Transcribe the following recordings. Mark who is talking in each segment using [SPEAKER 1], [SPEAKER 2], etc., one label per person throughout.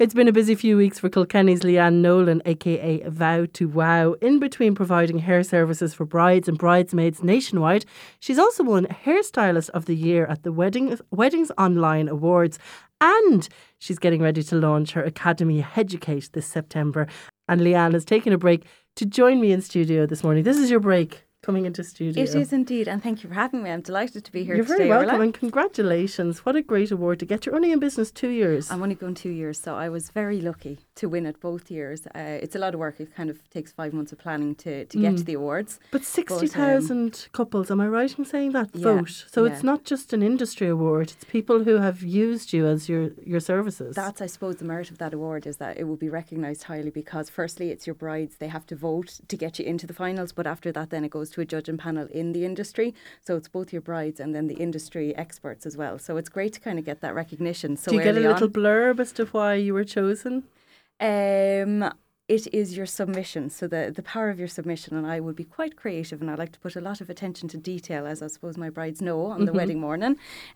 [SPEAKER 1] It's been a busy few weeks for Kilkenny's Leanne Nolan, aka Vow to Wow. In between providing hair services for brides and bridesmaids nationwide, she's also won Hairstylist of the Year at the Weddings Online Awards. And she's getting ready to launch her Academy Educate this September. And Leanne has taken a break to join me in studio this morning. This is your break coming into studio.
[SPEAKER 2] It is indeed, and thank you for having me. I'm delighted to be here
[SPEAKER 1] You're
[SPEAKER 2] today.
[SPEAKER 1] very welcome,
[SPEAKER 2] Orla.
[SPEAKER 1] and congratulations. What a great award to get. You're only in business 2 years.
[SPEAKER 2] I'm only going 2 years, so I was very lucky to win it both years. It's a lot of work. It kind of takes 5 months of planning to get to the awards.
[SPEAKER 1] But 60,000 couples, am I right in saying that, vote? So it's not just an industry award, it's people who have used you as your services.
[SPEAKER 2] That's, I suppose, the merit of that award is that it will be recognised highly because firstly, it's your brides. They have to vote to get you into the finals, but after that then it goes to a judging panel in the industry. So it's both your brides and then the industry experts as well. So it's great to kind of get that recognition. So
[SPEAKER 1] do you get a little blurb as to why you were chosen?
[SPEAKER 2] It is your submission, so the power of your submission, and I would be quite creative and I like to put a lot of attention to detail, as I suppose my brides know, on the wedding morning.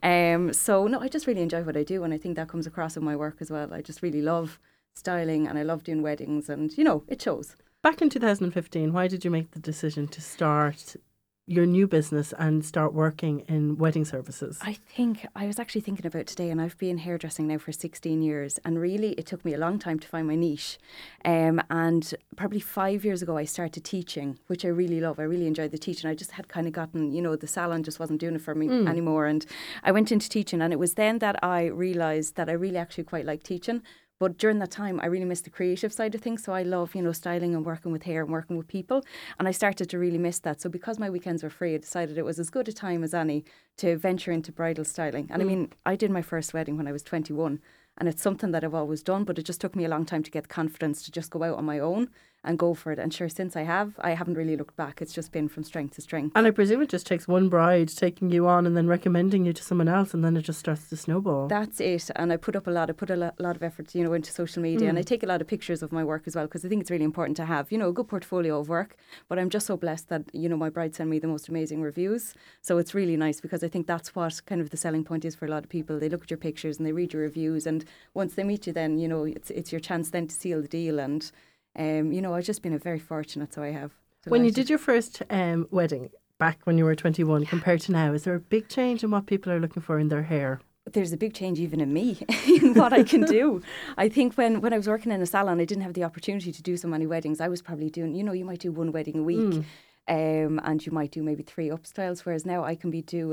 [SPEAKER 2] So no, I just really enjoy what I do, and I think that comes across in my work as well. I just really love styling and I love doing weddings, and it shows.
[SPEAKER 1] Back in 2015, why did you make the decision to start your new business and start working in wedding services?
[SPEAKER 2] I think I was actually thinking about today, and I've been hairdressing now for 16 years, and really it took me a long time to find my niche. And probably 5 years ago I started teaching, which I really love. I really enjoyed the teaching. I just had kind of gotten, the salon just wasn't doing it for me anymore, and I went into teaching, and it was then that I realised that I really actually quite like teaching. But during that time, I really missed the creative side of things. So I love, styling and working with hair and working with people. And I started to really miss that. So because my weekends were free, I decided it was as good a time as any to venture into bridal styling. And I mean, I did my first wedding when I was 21. And it's something that I've always done, but it just took me a long time to get the confidence to just go out on my own and go for it. And sure, since I haven't really looked back. It's just been from strength to strength.
[SPEAKER 1] And I presume it just takes one bride taking you on and then recommending you to someone else, and then it just starts to snowball.
[SPEAKER 2] That's it. And I put a lot of effort, into social media, and I take a lot of pictures of my work as well, because I think it's really important to have, a good portfolio of work. But I'm just so blessed that, my brides send me the most amazing reviews. So it's really nice, because I think that's what kind of the selling point is for a lot of people. They look at your pictures and they read your reviews, and once they meet you, then, it's your chance then to seal the deal. And I've just been very fortunate, so I have. Delighted.
[SPEAKER 1] When you did your first wedding back when you were 21 compared to now, is there a big change in what people are looking for in their hair?
[SPEAKER 2] There's a big change even in me, in what I can do. I think when I was working in a salon, I didn't have the opportunity to do so many weddings. I was probably doing, you might do one wedding a week. And you might do maybe 3 upstyles, whereas now I could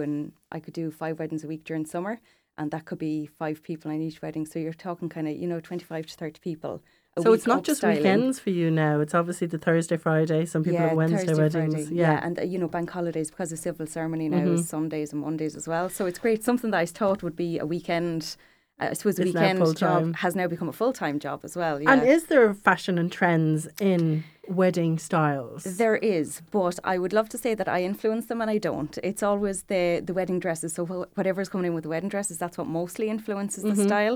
[SPEAKER 2] do 5 weddings a week during summer, and that could be 5 people in each wedding. So you're talking kind of, 25 to 30 people. So
[SPEAKER 1] it's not just weekends for you now. It's obviously the Thursday, Friday. Some people have Wednesday
[SPEAKER 2] Thursday,
[SPEAKER 1] weddings.
[SPEAKER 2] Friday. Yeah, and bank holidays, because of civil ceremony now is Sundays and Mondays as well. So it's great. Something that I thought would be a weekend, I suppose a weekend job has now become a full-time job as well. Yeah.
[SPEAKER 1] And is there fashion and trends in wedding styles?
[SPEAKER 2] There is, but I would love to say that I influence them, and I don't. It's always the wedding dresses. So whatever's coming in with the wedding dresses, that's what mostly influences the style.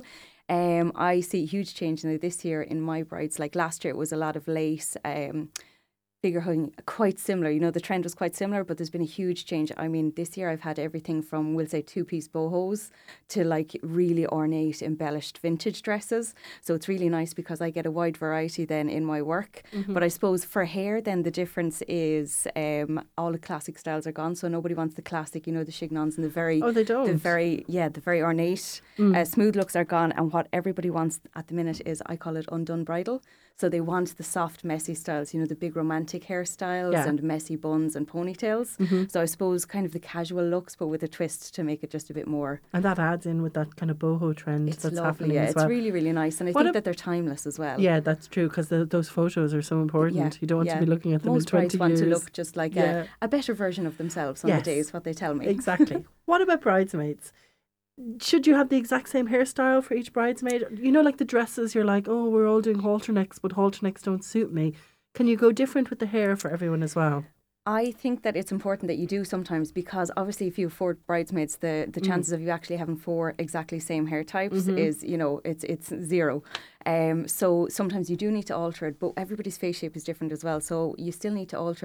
[SPEAKER 2] I see a huge change now this year in my brides. Like last year, it was a lot of lace, figure hugging, quite similar. The trend was quite similar, but there's been a huge change. I mean, this year I've had everything from, we'll say, 2-piece bohos to like really ornate, embellished vintage dresses. So it's really nice because I get a wide variety then in my work. But I suppose for hair, then the difference is all the classic styles are gone. So nobody wants the classic, the chignons and the very...
[SPEAKER 1] Oh, they don't?
[SPEAKER 2] The very ornate, smooth looks are gone. And what everybody wants at the minute is, I call it undone bridal. So they want the soft, messy styles, the big romantic hairstyles and messy buns and ponytails. So I suppose kind of the casual looks, but with a twist to make it just a bit more.
[SPEAKER 1] And that adds in with that kind of boho trend
[SPEAKER 2] that's
[SPEAKER 1] lovely,
[SPEAKER 2] happening as well. It's really, really nice. And I think that they're timeless as well.
[SPEAKER 1] Yeah, that's true, because those photos are so important. Yeah, you don't want to be looking at them in 20 years.
[SPEAKER 2] Most brides want to look just like a better version of themselves on the day, is what they tell me.
[SPEAKER 1] Exactly. What about bridesmaids? Should you have the exact same hairstyle for each bridesmaid? Like the dresses, you're like, oh, we're all doing halter necks, but halter necks don't suit me. Can you go different with the hair for everyone as well?
[SPEAKER 2] I think that it's important that you do sometimes, because obviously if you have 4 bridesmaids, the chances of you actually having 4 exactly same hair types is, it's 0. So sometimes you do need to alter it, but everybody's face shape is different as well. So you still need to alter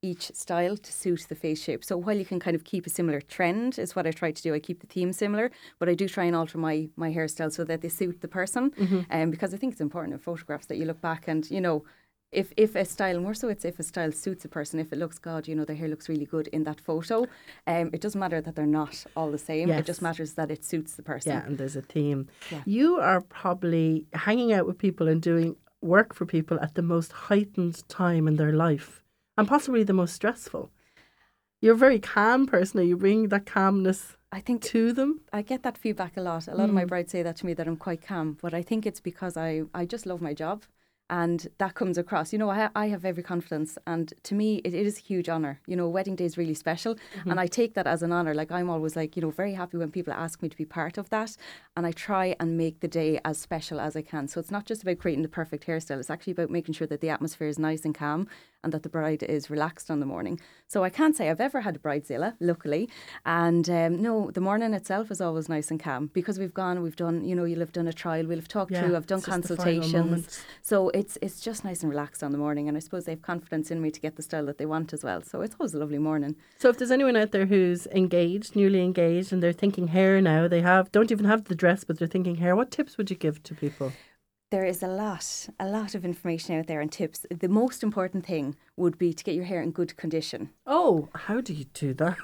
[SPEAKER 2] each style to suit the face shape. So while you can kind of keep a similar trend is what I try to do. I keep the theme similar, but I do try and alter my hairstyle so that they suit the person. Because I think it's important in photographs that you look back and, you know, if a style, more so it's if a style suits a person, if it looks, God, you know, their hair looks really good in that photo, it doesn't matter that they're not all the same.
[SPEAKER 1] Yes.
[SPEAKER 2] It just matters that it suits the person.
[SPEAKER 1] Yeah, and there's a theme.
[SPEAKER 2] Yeah.
[SPEAKER 1] You are probably hanging out with people and doing work for people at the most heightened time in their life and possibly the most stressful. You're a very calm person. Are you bringing that calmness
[SPEAKER 2] I think
[SPEAKER 1] to them?
[SPEAKER 2] I get that feedback a lot. A lot of my brides say that to me, that I'm quite calm, but I think it's because I just love my job. And that comes across. You know, I have every confidence. And to me, it is a huge honour. You know, wedding day is really special. And I take that as an honour. Like, I'm always like, you know, very happy when people ask me to be part of that. And I try and make the day as special as I can. So it's not just about creating the perfect hairstyle. It's actually about making sure that the atmosphere is nice and calm and that the bride is relaxed on the morning. So I can't say I've ever had a bridezilla, luckily. And no, the morning itself is always nice and calm because we've done, you know, you'll have done a trial, we'll have talked through, I've done consultations. So it's just nice and relaxed on the morning. And I suppose they have confidence in me to get the style that they want as well. So it's always a lovely morning.
[SPEAKER 1] So if there's anyone out there who's engaged, newly engaged, and they're thinking hair now, don't even have the dress, but they're thinking hair, what tips would you give to people?
[SPEAKER 2] There is a lot of information out there and tips. The most important thing would be to get your hair in good condition.
[SPEAKER 1] Oh, how do you do that?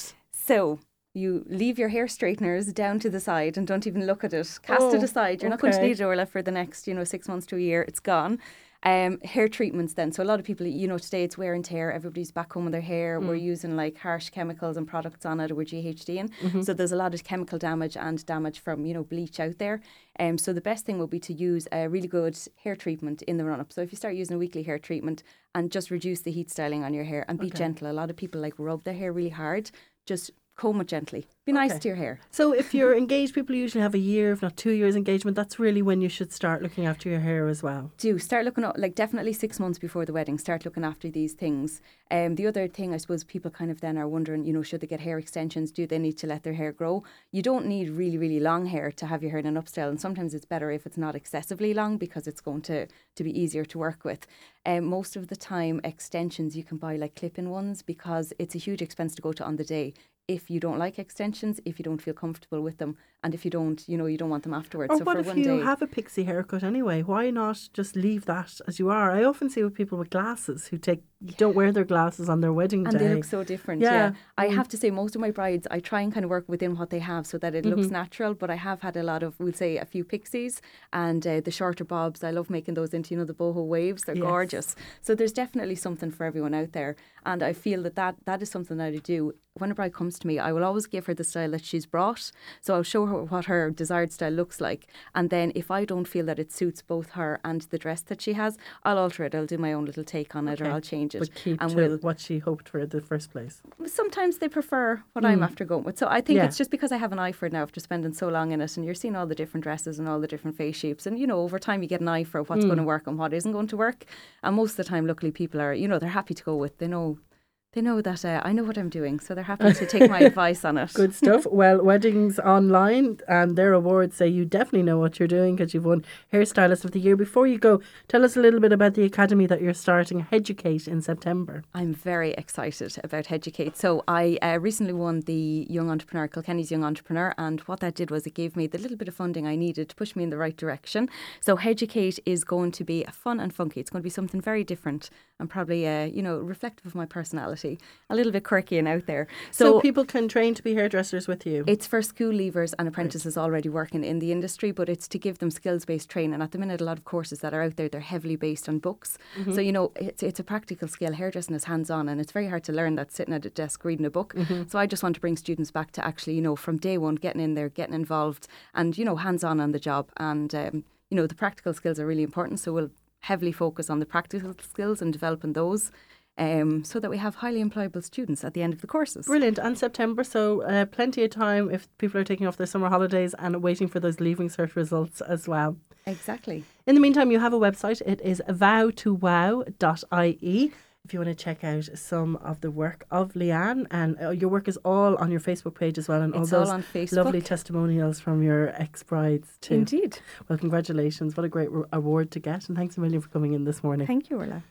[SPEAKER 2] So you leave your hair straighteners down to the side and don't even look at it. Cast it aside. You're not going to need it, Orla, for the next, 6 months to a year. It's gone. Hair treatments then. So a lot of people, today it's wear and tear. Everybody's back home with their hair. We're using like harsh chemicals and products on it, or we're GHDing. So there's a lot of chemical damage and damage from, bleach out there. So the best thing would be to use a really good hair treatment in the run-up. So if you start using a weekly hair treatment and just reduce the heat styling on your hair and be gentle. A lot of people like rub their hair really hard. Just comb it gently. Be nice to your hair.
[SPEAKER 1] So if you're engaged, people usually have a year, if not 2 years engagement. That's really when you should start looking after your hair as well.
[SPEAKER 2] Do start looking at, definitely 6 months before the wedding, start looking after these things. The other thing, I suppose, people kind of then are wondering, should they get hair extensions? Do they need to let their hair grow? You don't need really, really long hair to have your hair in an upstyle, and sometimes it's better if it's not excessively long because it's going to be easier to work with. Most of the time, extensions you can buy like clip-in ones because it's a huge expense to go to on the day. If you don't like extensions, if you don't feel comfortable with them, and if you don't, you don't want them afterwards.
[SPEAKER 1] Or
[SPEAKER 2] so
[SPEAKER 1] what
[SPEAKER 2] for
[SPEAKER 1] if
[SPEAKER 2] one
[SPEAKER 1] you
[SPEAKER 2] day,
[SPEAKER 1] have a pixie haircut anyway? Why not just leave that as you are? I often see with people with glasses who don't wear their glasses on their wedding day.
[SPEAKER 2] And they look so different, yeah. I have to say, most of my brides, I try and kind of work within what they have so that it looks natural, but I have had a lot of, we'll say, a few pixies and the shorter bobs. I love making those into, the boho waves. They're gorgeous. So there's definitely something for everyone out there. And I feel that is something that I do. When a bride comes to me, I will always give her the style that she's brought. So I'll show her what her desired style looks like. And then if I don't feel that it suits both her and the dress that she has, I'll alter it. I'll do my own little take on it, or I'll change it.
[SPEAKER 1] But keep to what she hoped for in the first place.
[SPEAKER 2] Sometimes they prefer what I'm after going with. So I think it's just because I have an eye for it now after spending so long in it, and you're seeing all the different dresses and all the different face shapes. And, over time you get an eye for what's going to work and what isn't going to work. And most of the time, luckily, people are, they're happy to go with. They know that I know what I'm doing, so they're happy to take my advice on it.
[SPEAKER 1] Good stuff. Well, Weddings Online and their awards say you definitely know what you're doing because you've won Hairstylist of the Year. Before you go, tell us a little bit about the academy that you're starting, Heducate, in September.
[SPEAKER 2] I'm very excited about Heducate. So I recently won the Young Entrepreneur, Kilkenny's Young Entrepreneur, and what that did was it gave me the little bit of funding I needed to push me in the right direction. So Heducate is going to be fun and funky. It's going to be something very different and probably, reflective of my personality. A little bit quirky and out there.
[SPEAKER 1] So people can train to be hairdressers with you?
[SPEAKER 2] It's for school leavers and apprentices already working in the industry, but it's to give them skills-based training. At the minute, a lot of courses that are out there, they're heavily based on books. So, it's a practical skill. Hairdressing is hands-on, and it's very hard to learn that sitting at a desk reading a book. So I just want to bring students back to actually, from day one, getting in there, getting involved and, hands-on on the job. And, the practical skills are really important. So we'll heavily focus on the practical skills and developing those. So that we have highly employable students at the end of the courses.
[SPEAKER 1] Brilliant. And September, so plenty of time if people are taking off their summer holidays and waiting for those Leaving Cert results as well.
[SPEAKER 2] Exactly.
[SPEAKER 1] In the meantime, you have a website. It is vowtowow.ie. If you want to check out some of the work of Leanne, and your work is all on your Facebook page as well, and
[SPEAKER 2] it's
[SPEAKER 1] all those
[SPEAKER 2] all on Facebook.
[SPEAKER 1] Lovely testimonials from your ex-brides too.
[SPEAKER 2] Indeed.
[SPEAKER 1] Well, congratulations. What a great award to get, and thanks a million for coming in this morning.
[SPEAKER 2] Thank you, Orla.